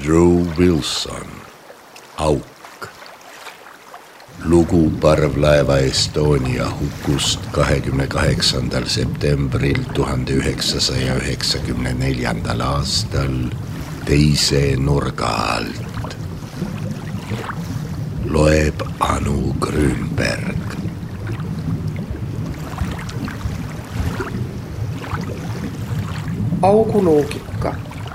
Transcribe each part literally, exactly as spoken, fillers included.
Drew Wilson, Auk. Lugu parvlaeva Estonia hukust kahekümne kaheksandal septembril tuhande üheksasaja üheksakümne neljandal aastal teise nurga alt. Loeb Anu Grünberg. Augu loogika.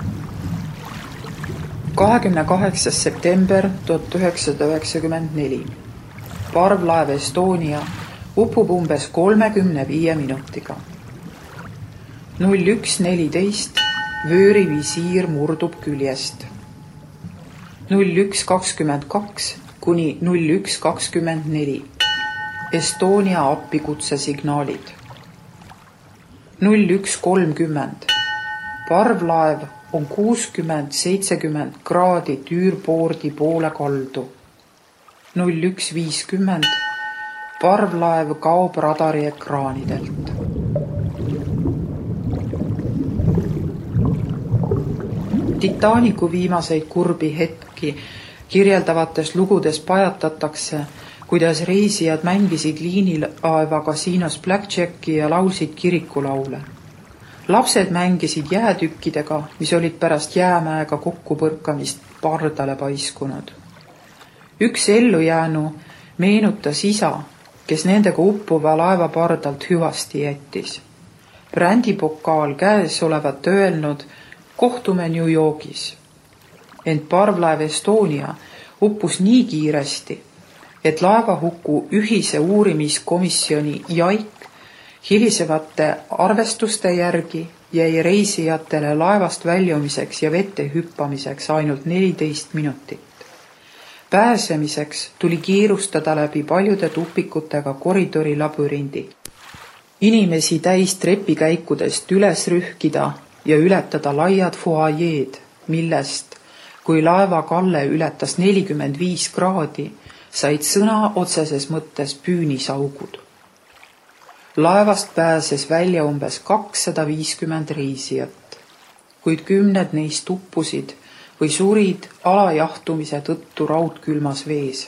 kahekümne kaheksas september tuhat üheksasada üheksakümmend neli. Parvlaev Estonia upub umbes kolmekümne viie minutiga. null üks neliteist vöörivisiir murdub küljest. null üks kakskümmend kaks kuni null üks kakskümmend neli Estonia appikutse signaalid. null üks kolmkümmend parvlaev on kuuskümmend seitsekümmend kraadi tüürboordi poole kaldu. null üks viiskümmend parvlaev kaob radari ekraanidelt. Titanicu viimaseid kurbi hetki kirjeldavates lugudes pajatatakse, kuidas reisijad mängisid liinilaeva kasiinos blackjacki ja laulsid kirikulaule. Lapsed mängisid jäätükkidega, mis olid pärast jäämäega kokkupõrkamist pardale paiskunud. Üks ellujäänu meenutas isa, kes nendega uppuva laeva pardalt hüvasti jättis. Brändipokaal käes olevat öelnud, kohtume New Yorgis. Ent parvlaev Estonia uppus nii kiiresti, et laevahuku ühise uurimiskomisjoni jaik hilisevate arvestuste järgi jäi reisijatele laevast väljumiseks ja vette hüppamiseks ainult neliteist minutit. Pääsemiseks tuli kiirustada läbi paljude tupikutega koridori labürindi. Inimesi täis trepikäikudest üles rühkida ja ületada laiad fuajeed, millest, kui laeva kalle ületas nelikümmend viis kraadi, said sõna otseses mõttes püünisaugud. Laevast pääses välja umbes kakssada viiskümmend reisijat, kuid kümned neist uppusid või surid alajahtumise tõttu raudkülmas vees.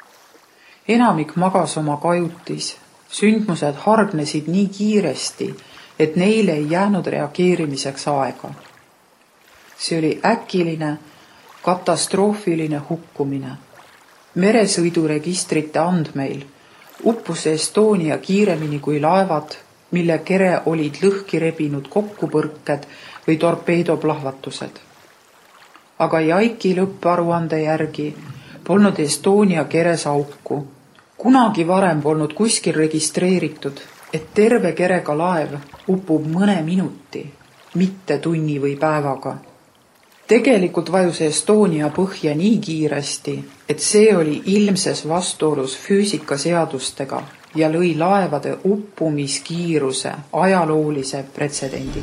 Enamik magas oma kajutis, sündmused hargnesid nii kiiresti, et neile ei jäänud reageerimiseks aega. See oli äkiline, katastroofiline hukkumine. Meresõiduregistrite andmeil uppus Estonia kiiremini kui laevad, mille kere olid lõhki rebinud kokkupõrked või torpeedoplahvatused. Aga jaiki lõpparuande järgi polnud Estonia keres auku. Kunagi varem polnud kuskil registreeritud, et terve kerega laev upub mõne minuti, mitte tunni või päevaga. Tegelikult vajus Estonia põhja nii kiiresti, et see oli ilmses vastuolus füüsikaseadustega ja lõi laevade uppumiskiiruse ajaloolise pretsedendi.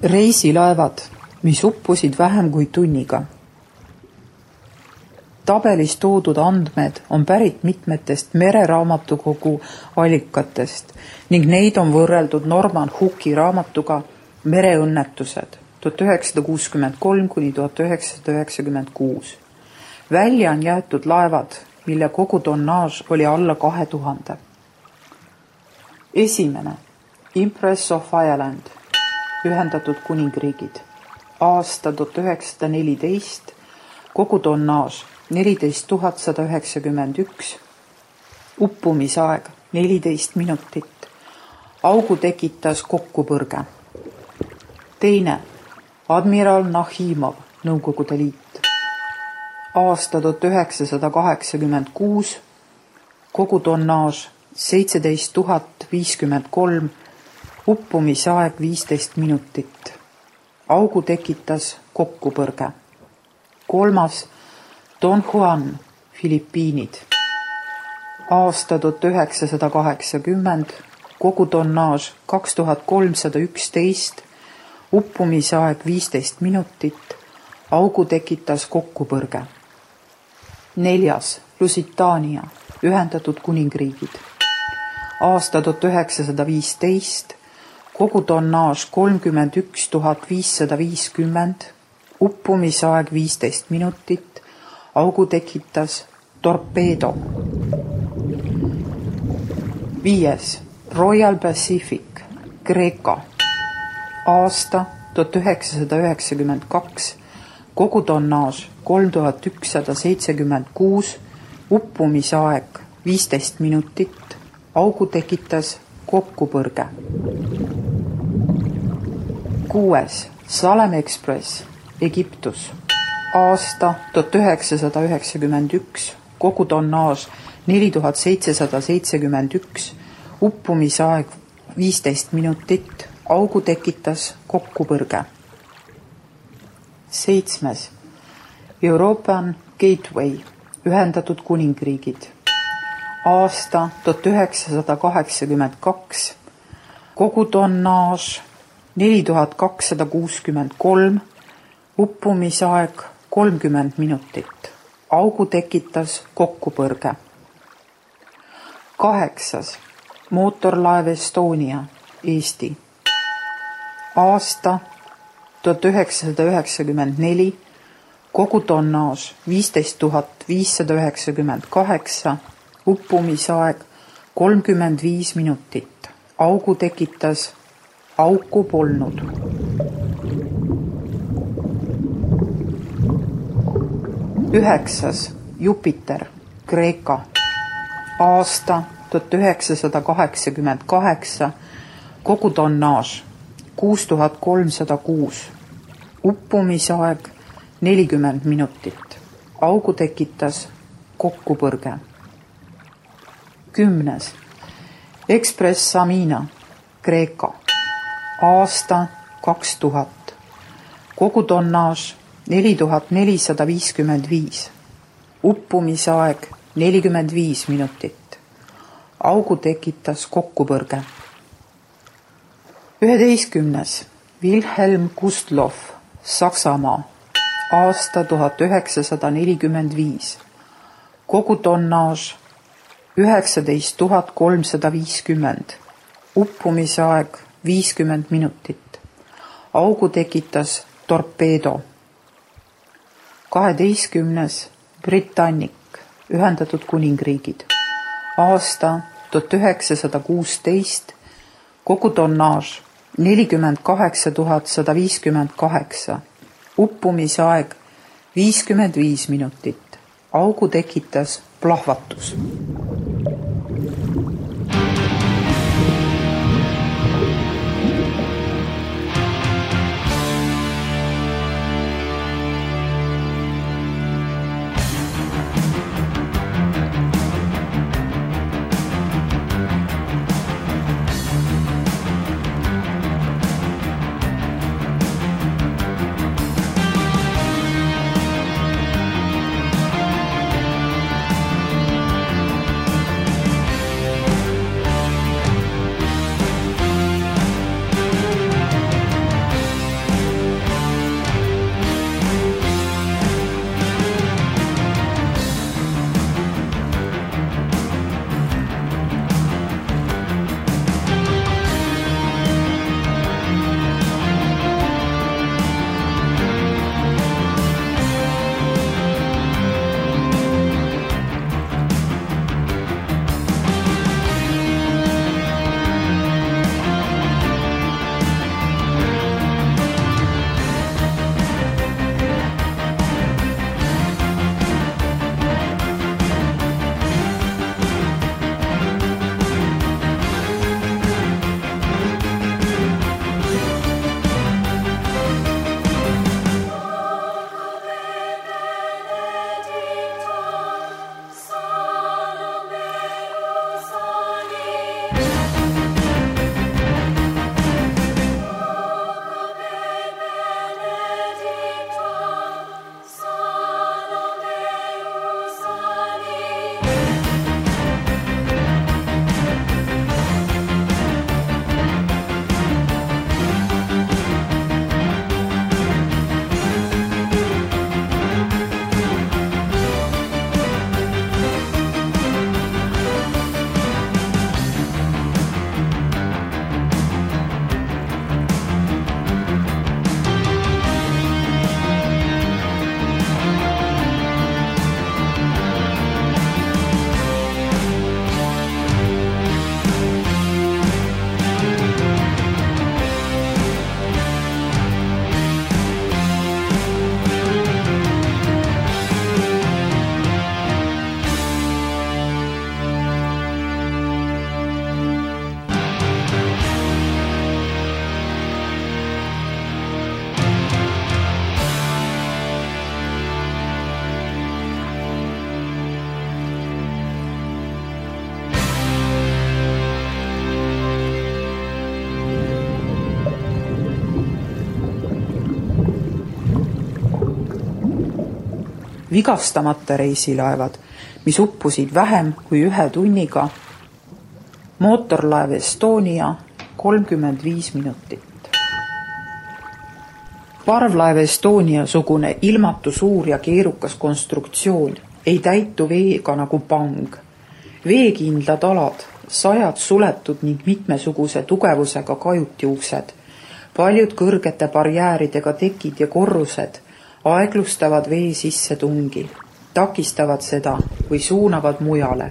Reisilaevad, mis uppusid vähem kui tunniga. Tabelis toodud andmed on pärit mitmetest mereraamatukogu allikatest ning neid on võrreldud Norman Hooki raamatuga Mereõnnetused tuhat üheksasada kuuskümmend kolm kuni tuhat üheksasada üheksakümmend kuus. Välja on jäetud laevad, mille kogu tonnaaž oli alla kahe tuhande. Esimene, Empress of Ireland, Ühendatud Kuningriigid, aasta tuhat üheksasada neliteist, kogu tonnaaž neliteist tuhat sada üheksakümmend üks, uppumisaeg neliteist minutit, augu tekitas kokkupõrge. Teine, Admiral Nahimov, Nõukogude Liit, aasta tuhat üheksasada kaheksakümmend kuus, kogu tonnaaž seitseteist tuhat viiskümmend kolm, uppumisaeg viisteist minutit, augu tekitas kokkupõrge. Kolmas, Don Juan, Filipiinid, aasta tuhat üheksasada kaheksakümmend, kogu tonnaaž kaks tuhat kolmsada üksteist, uppumisaeg viisteist minutit, augu tekitas kokkupõrge. Neljas, Lusitania, Ühendatud Kuningriigid, aasta tuhat üheksasada viisteist, kogu tonnaaž kolmkümmend üks tuhat viissada viiskümmend, uppumisaeg viisteist minutit, augu tekitas torpeedo. Viies, Royal Pacific, Kreeka, aasta tuhat üheksasada üheksakümmend kaks, kogu tonnaaž kolm tuhat ükssada seitsekümmend kuus, uppumisaeg viisteist minutit, augu tekitas kokkupõrge. Kuues, Salem Express, Egiptus, aasta tuhat üheksasada üheksakümmend üks, kogu tonnaaž neli tuhat seitsesada seitsekümmend üks, uppumisaeg viisteist minutit, augu tekitas kokkupõrge. Seitsmes, European Gateway, Ühendatud Kuningriigid, aasta tuhat üheksasada kaheksakümmend kaks, kogu tonnaaž neli tuhat kakssada kuuskümmend kolm, uppumisaeg kolmkümmend minutit, augu tekitas kokkupõrge. Kaheksas, mootorlaev Estonia, Eesti, aasta tuhat üheksasada üheksakümmend neli, kogu tonnaaž viisteist tuhat viissada üheksakümmend kaheksa, uppumisaeg kolmkümmend viis minutit, augu tekitas, auku polnud. Üheksas, Jupiter, Kreeka, aasta tuhat üheksasada kaheksakümmend kaheksa, kogu tonnaaž kuus tuhat kolmsada kuus, uppumisaeg nelikümmend minutit, augu tekitas kokkupõrge. Kümnes, Express Samina, Kreeka, aasta kaks tuhat, kogu tonnaaž neli tuhat nelisada viiskümmend viis, uppumisaeg nelikümmend viis minutit, augu tekitas kokkupõrge. Üheteistkümnes, Wilhelm Gustloff, Saksamaa, aasta tuhat üheksasada nelikümmend viis, kogu tonnaaž üheksateist tuhat kolmsada viiskümmend, uppumisaeg viiskümmend minutit, augu tekitas torpeedo. Kaheteistkümnes, Britannic, Ühendatud Kuningriigid, aasta tuhat üheksasada kuusteist, kogu tonnaaž nelikümmend kaheksa tuhat sada viiskümmend kaheksa, uppumisaeg viiskümmend viis minutit, augu tekitas plahvatus. vigastamata reisilaevad, mis uppusid vähem kui ühe tunniga, mootorlaev Estonia kolmkümmend viis minutit. Parvlaev Estonia sugune ilmatu suur ja keerukas konstruktsioon ei täitu veega nagu pang. Veekindlad alad, sajad suletud ning mitmesuguse tugevusega kajutiuksed, paljud kõrgete barjääridega tekid ja korrused aeglustavad vee sisse tungi, takistavad seda või suunavad mujale.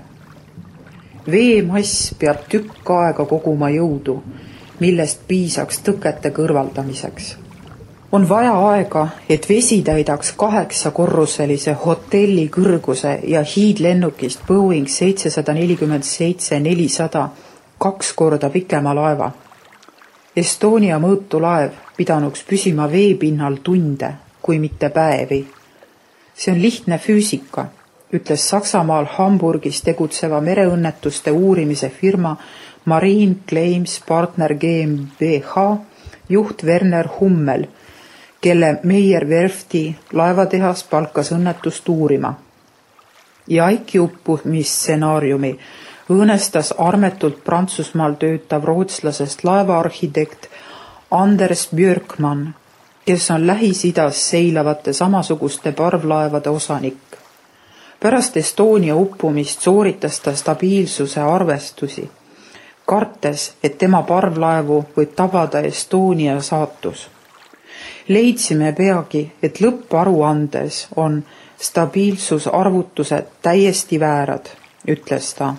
Veemass peab tükk aega koguma jõudu, millest piisaks tõkete kõrvaldamiseks. On vaja aega, et vesi täidaks kaheksa korruselise hotelli kõrguse ja hiidlennukist Boeing seitsesada nelikümmend seitse nelisada kaks korda pikema laeva. Estonia mõõtu laev pidanuks püsima veepinnal tunde, kui mitte päevi. See on lihtne füüsika, ütles Saksamaal Hamburgis tegutseva mereõnnetuste uurimise firma Marine Claims Partner GmbH juht Werner Hummel, kelle Meier Werfti laevatehas palkas õnnetust uurima. Jaiki uppumisstsenaariumi õõnestas armetult Prantsusmaal töötav rootslasest laevaarhitekt Anders Björkman, kes on Lähis-Idas seilavate samasuguste parvlaevade osanik. Pärast Estonia uppumist sooritas ta stabiilsuse arvestusi, kartes, et tema parvlaevu võib tabada Estonia saatus. Leidsime peagi, et lõpparuandes on stabiilsusarvutused täiesti väärad, ütles ta.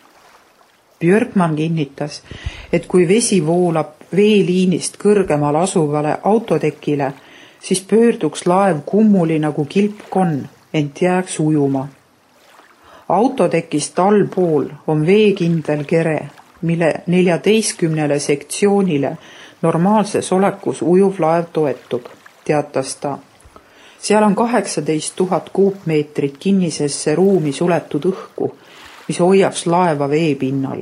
Björkman kinnitas, et kui vesi voolab veeliinist kõrgemal asuvale autotekile, siis pöörduks laev kummuli nagu kilpkonn, ent jääks ujuma. Autotekist allpool on veekindel kere, mille neljateistkümnele sektsioonile normaalses olekus ujuv laev toetub, teatas ta. Seal on kaheksateist tuhat kuupmeetrit kinnisesse ruumi suletud õhku, mis hoiaks laeva veepinnal.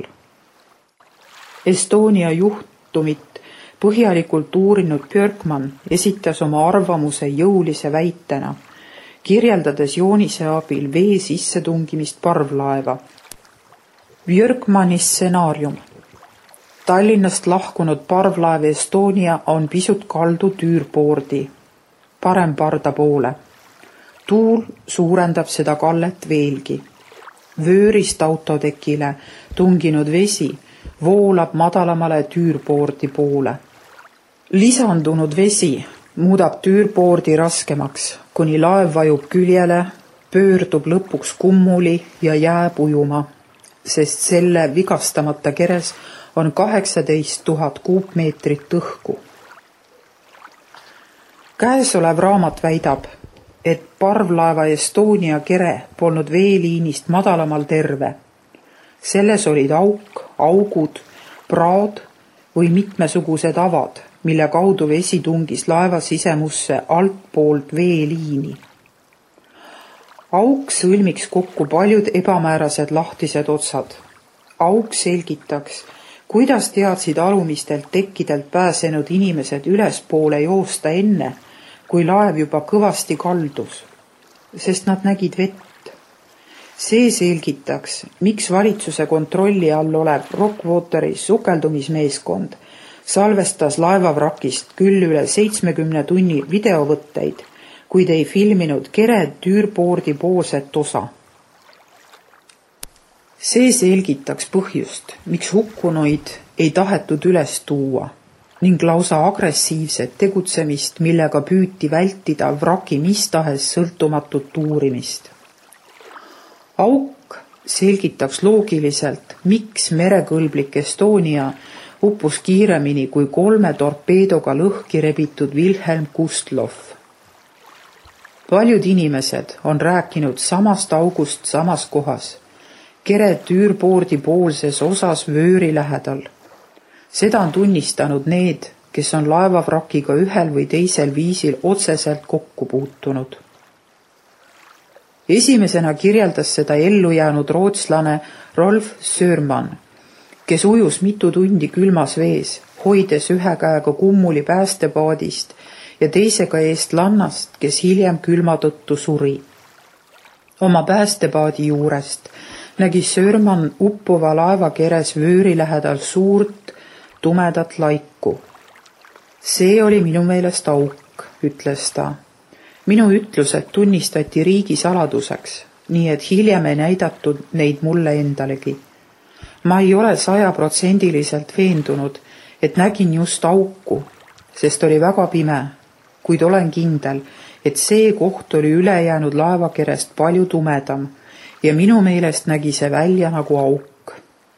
Estonia juhtumit põhjalikult uurinud Björkman esitas oma arvamuse jõulise väitena, kirjeldades joonise abil vee sissetungimist parvlaeva. Björkmani stsenaarium. Tallinnast lahkunud parvlaev Estonia on pisut kaldu tüürpoordi, paremparda poole. Tuul suurendab seda kallet veelgi. Vöörist autotekile tunginud vesi voolab madalamale tüürpoordi poole. Lisandunud vesi muudab tüürpoordi raskemaks, kuni laev vajub küljele, pöördub lõpuks kummuli ja jääb ujuma, sest selle vigastamata keres on kaheksateist tuhat kuupmeetrit õhku. Käesolev raamat väidab, et parvlaeva Estonia kere polnud veeliinist madalamal terve. Selles olid auk, augud, praod või mitmesugused avad, mille kaudu vesi tungis laeva sisemusse altpoolt veeliini. Auk sõlmiks kokku paljud ebamäärased lahtised otsad. Auk selgitaks, kuidas teadsid alumistelt tekkidelt pääsenud inimesed ülespoole joosta enne, kui laev juba kõvasti kaldus, sest nad nägid vett. See selgitaks, miks valitsuse kontrolli all olev Rockwateri sukeldumismeeskond salvestas laevavrakist küll üle seitsmekümne tunni videovõtteid, kuid ei filminud kere tüürpoordi poolset osa. See selgitaks põhjust, miks hukkunuid ei tahetud üles tuua ning lausa agressiivset tegutsemist, millega püüti vältida vraki mis tahes sõltumatut uurimist. Auk selgitaks loogiliselt, miks merekõlblik Estonia uppus kiiremini kui kolme torpeedoga lõhki rebitud Wilhelm Gustloff. Paljud inimesed on rääkinud samast august samas kohas, kere tüürpoordi poolses osas vööri lähedal. Seda on tunnistanud need, kes on laevavrakiga ühel või teisel viisil otseselt kokku puutunud. Esimesena kirjeldas seda ellu jäänud rootslane Rolf Sörman, kes ujus mitu tundi külmas vees, hoides ühe käega kummuli päästepaadist ja teisega eest lannast, kes hiljem külma tõttu suri. Oma päästepaadi juurest nägi Sörman uppuva laeva keres vööri lähedal suurt tumedat laiku. See oli minu meelest auk, ütles ta. Minu ütlused tunnistati riigi saladuseks, nii et hiljem ei näidatud neid mulle endalegi. Ma ei ole sajaprotsendiliselt veendunud, et nägin just auku, sest oli väga pime, kuid olen kindel, et see koht oli ülejäänud laevakerest palju tumedam ja minu meelest nägi see välja nagu auk.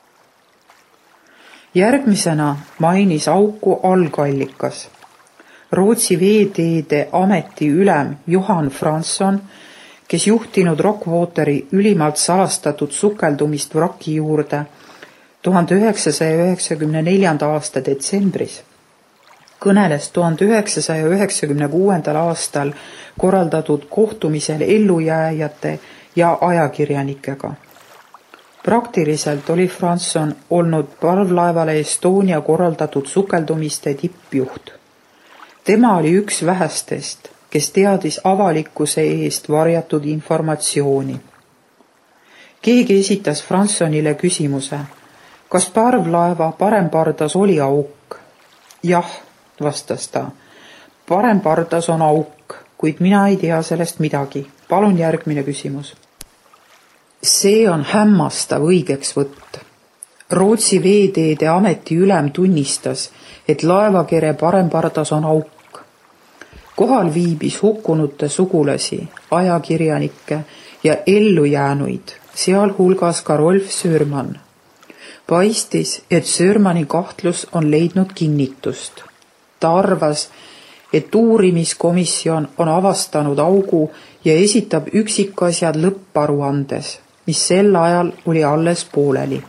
Järgmisena mainis auku algallikas. Rootsi veeteede ameti ülem Johan Fransson, kes juhtinud Rockwateri ülimalt salastatud sukeldumist vraki juurde tuhande üheksasaja üheksakümne neljanda aasta detsembris, kõneles tuhande üheksasaja üheksakümne kuuendal aastal korraldatud kohtumisel ellujääjate ja ajakirjanikega. Praktiliselt oli Fransson olnud parvlaevale Estonia korraldatud sukeldumiste tippjuht. Tema oli üks vähestest, kes teadis avalikkuse eest varjatud informatsiooni. Keegi esitas Franssonile küsimuse, kas parvlaeva parempardas oli auk? Jah, vastas ta. Parempardas on auk, kuid mina ei tea sellest midagi. Palun järgmine küsimus. See on hämmastav õigeks võtt. Rootsi veeteede ameti ülem tunnistas, et laevakere parempardas on auk. Kohal viibis hukkunute sugulasi, ajakirjanikke ja ellujäänuid, sealhulgas ka Rolf Sörman. Paistis, et Sörmani kahtlus on leidnud kinnitust. Ta arvas, et uurimiskomisjon on avastanud augu ja esitab üksikasjad lõpparuandes, mis sel ajal oli alles pooleli.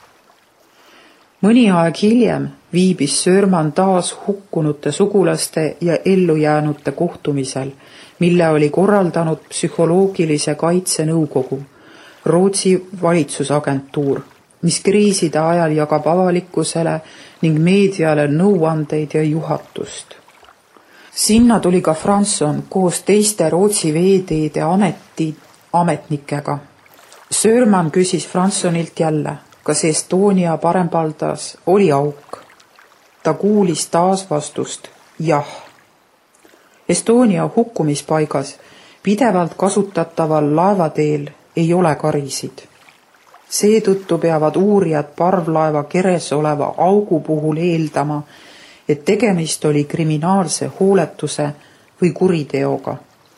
Mõni aeg hiljem viibis Sörman taas hukkunute sugulaste ja ellujäänute kohtumisel, mille oli korraldanud psühholoogilise kaitse nõukogu, Rootsi valitsusagentuur, mis kriiside ajal jagab avalikkusele ning meediale nõuandeid ja juhatust. Sinna tuli ka Fransson koos teiste Rootsi veeteede ameti ametnikega. Sörman küsis Franssonilt jälle, kas Estonia parempaldas oli auk. Ta kuulis taas vastust, jah. Estonia hukkumispaigas pidevalt kasutataval laevateel ei ole karisid. Seetõttu peavad uurijad parvlaeva keres oleva augu puhul eeldama, et tegemist oli kriminaalse hooletuse või kuriteoga.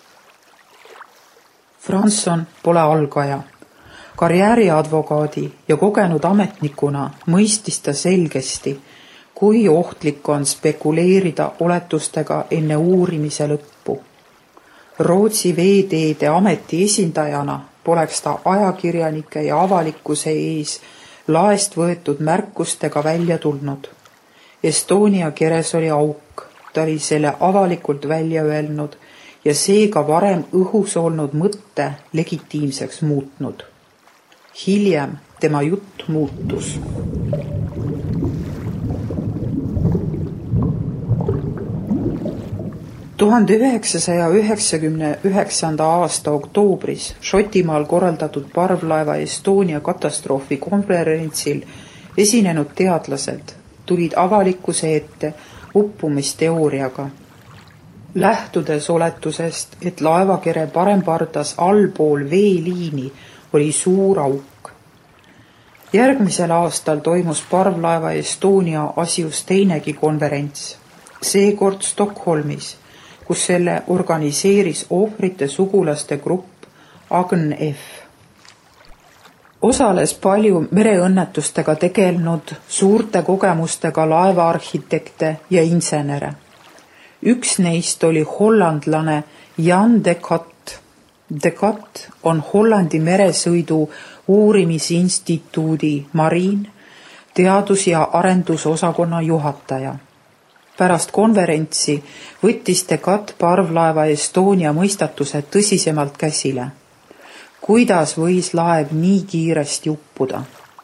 Fransson pole algaja. Karjääriadvokaadi ja kogenud ametnikuna mõistis ta selgesti, kui ohtlik on spekuleerida oletustega enne uurimise lõppu. Rootsi veeteede ameti esindajana poleks ta ajakirjanike ja avalikkuse ees laest võetud märkustega välja tulnud. Estonia keres oli auk, ta oli selle avalikult välja öelnud ja seega varem õhus olnud mõtte legitiimseks muutnud. Hiljem tema jutt muutus. tuhande üheksasaja üheksakümne üheksanda aasta oktoobris Šotimaal korraldatud parvlaeva Estonia katastroofi konverentsil esinenud teadlased tulid avalikkuse ette uppumisteooriaga. Lähtudes oletusest, et laevakere parempardas allpool veeliini oli suur auk. Järgmisel aastal toimus parvlaeva Estonia asjus teinegi konverents, seekord Stockholmis, kus selle organiseeris ohvrite sugulaste grupp Agn F. Osales palju mereõnnetustega tegelenud suurte kogemustega laevaarhitekte ja insenere. Üks neist oli hollandlane Jan de Kat. De Kat on Hollandi meresõidu uurimisinstituudi Marine teadus- ja arendusosakonna juhataja. Pärast konverentsi võttis De Kat parvlaeva Estonia mõistatuse tõsisemalt käsile. Kuidas võis laev nii kiiresti uppuda?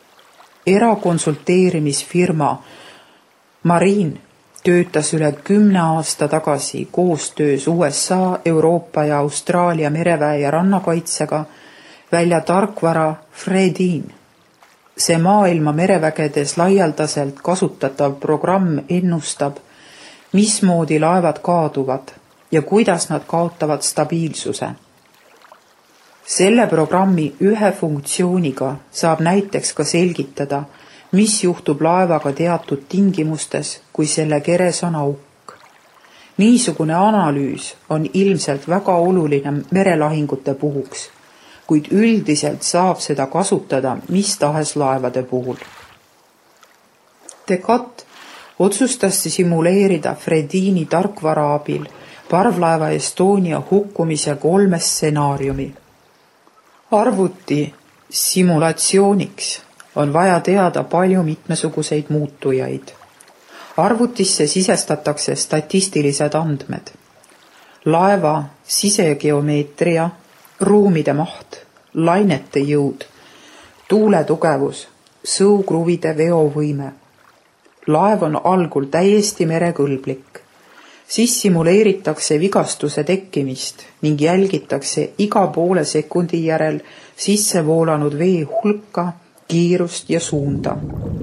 Erakonsulteerimisfirma Marine töötas üle kümne aasta tagasi koostöös U S A, Euroopa ja Austraalia mereväe ja rannakaitsega välja tarkvara Fredin. See maailma merevägedes laialdaselt kasutatav programm ennustab, mismoodi laevad kaaduvad ja kuidas nad kaotavad stabiilsuse. Selle programmi ühe funktsiooniga saab näiteks ka selgitada, mis juhtub laevaga teatud tingimustes, kui selle keres on auk. Niisugune analüüs on ilmselt väga oluline merelahingute puhuks, kuid üldiselt saab seda kasutada mis tahes laevade puhul. Descartes otsustas simuleerida Fredini tarkvara abil parvlaeva Estonia hukkumise kolme stsenaariumi. Arvuti simulatsiooniks on vaja teada palju mitmesuguseid muutujaid. Arvutisse sisestatakse statistilised andmed. Laeva sisegeomeetria, ruumide maht, lainete jõud, tuule tugevus, sõukruvide veovõime. Laev on algul täiesti merekõlblik. Siis simuleeritakse vigastuse tekkimist ning jälgitakse iga poole sekundi järel sisse voolanud vee hulka, kiirust ja suunda.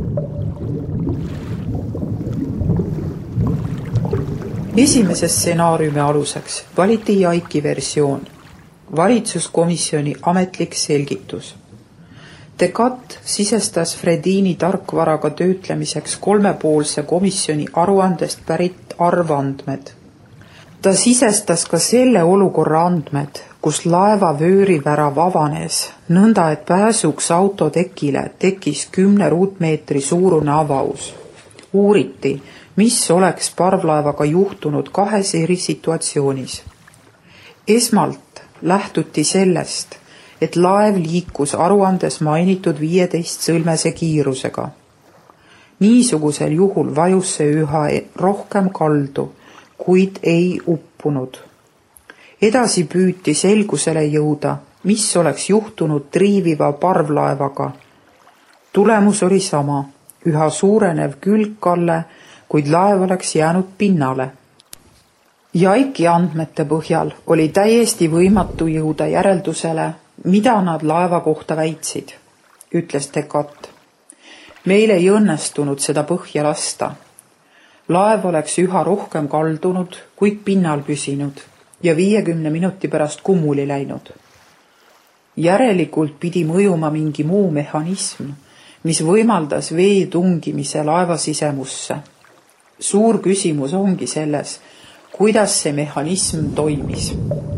Esimese stsenaariumi aluseks valiti Jaiki versioon, valitsuskomisjoni ametlik selgitus. Descartes sisestas Fredini tarkvaraga töötlemiseks kolmepoolse komisjoni aruandest pärit arvandmed. Ta sisestas ka selle olukorra andmed, kus laeva vöörivärav avanes, nõnda et pääsuks autotekile tekkis kümne ruutmeetri suurune avaus. Uuriti, mis oleks parvlaevaga juhtunud kahes eri situatsioonis. Esmalt lähtuti sellest, et laev liikus aruandes mainitud viieteist sõlmese kiirusega. Niisugusel juhul vajus see üha rohkem kaldu, kuid ei uppunud. Edasi püüti selgusele jõuda, mis oleks juhtunud triiviva parvlaevaga. Tulemus oli sama, üha suurenev külgkalle, kuid laev oleks jäänud pinnale. Jaiki andmete põhjal oli täiesti võimatu jõuda järeldusele, mida nad laeva kohta väitsid, ütles Descartes. Meil ei õnnestunud seda põhja lasta. Laev oleks üha rohkem kaldunud, kuid pinnal püsinud ja viiekümne minuti pärast kummuli läinud. Järelikult pidi mõjuma mingi muu mehhanism, mis võimaldas vee tungimise laeva sisemusse. Suur küsimus ongi selles, kuidas see mehhanism toimis.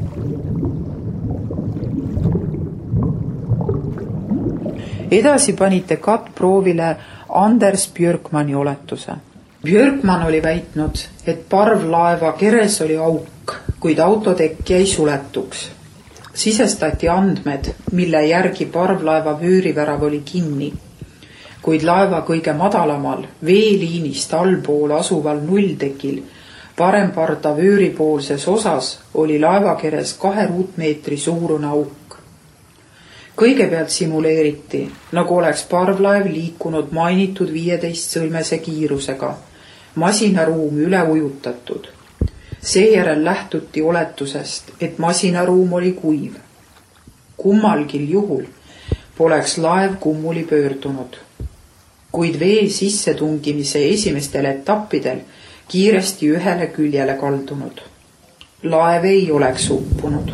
Edasi pani Descartes proovile Anders Björkmani oletuse. Björkman oli väitnud, et parvlaeva keres oli auk, kuid autotekk jäi suletuks. Sisestati andmed, mille järgi parvlaeva vöörivärav oli kinni, kuid laeva kõige madalamal veeliinist allpool asuval nulltekil paremparda vööripoolses osas oli laevakeres kahe ruutmeetri suurune auk. Kõigepealt simuleeriti, nagu oleks parvlaev liikunud mainitud viieteist sõlmese kiirusega, masinaruum üle ujutatud. Seejärel lähtuti oletusest, et masinaruum oli kuiv. Kummalgil juhul poleks laev kummuli pöördunud, kuid vee sissetungimise esimestel etappidel kiiresti ühele küljele kaldunud. Laev ei oleks uppunud.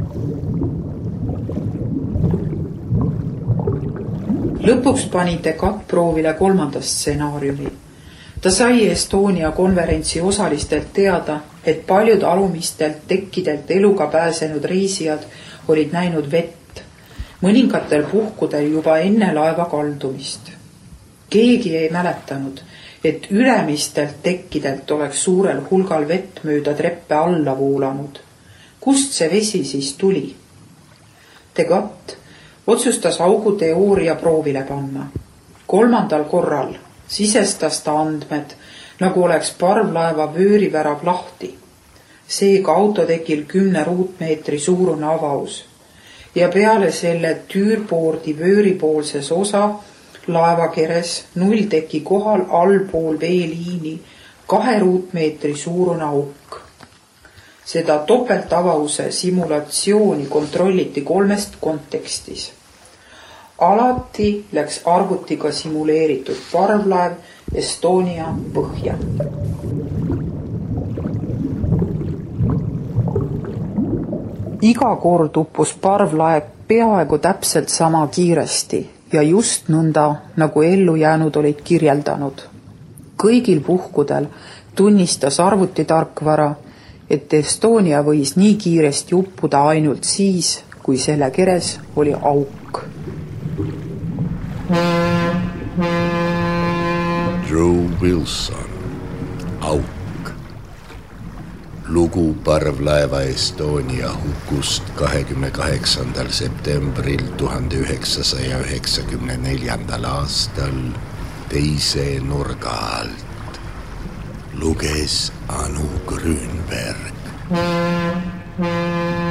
Lõpuks pani Descartes proovile kolmanda stsenaariumi. Ta sai Estonia konverentsi osalistelt teada, et paljud alumistelt tekkidelt eluga pääsenud reisijad olid näinud vett, mõningatel puhkudel juba enne laeva kaldumist. Keegi ei mäletanud, et ülemistelt tekkidelt oleks suurel hulgal vett mööda treppe alla voolanud. Kust see vesi siis tuli? Descartes otsustas auguteooria proovile panna. Kolmandal korral sisestas ta andmed, nagu oleks parvlaeva vöörivärav lahti. Seega autotekil kümne ruutmeetri suurune avaus ja peale selle tüürboordi vööripoolses osa laevakeres nullteki kohal allpool veeliini kahe ruutmeetri suurune auk. Seda topeltavause simulatsiooni kontrolliti kolmest kontekstis. Alati läks arvutiga simuleeritud parvlaev Estonia põhja. Iga kord uppus parvlaev peaaegu täpselt sama kiiresti ja just nõnda, nagu ellu jäänud olid kirjeldanud. Kõigil puhkudel tunnistas arvutitarkvara, et Estonia võis nii kiiresti uppuda ainult siis, kui selle keres oli auk. Drew Wilson, Auk. Lugu parvlaeva Estonia hukust kahekümne kaheksandal septembril tuhande üheksasaja üheksakümne neljandal aastal teise nurga alt. Luges Anu Grünberg.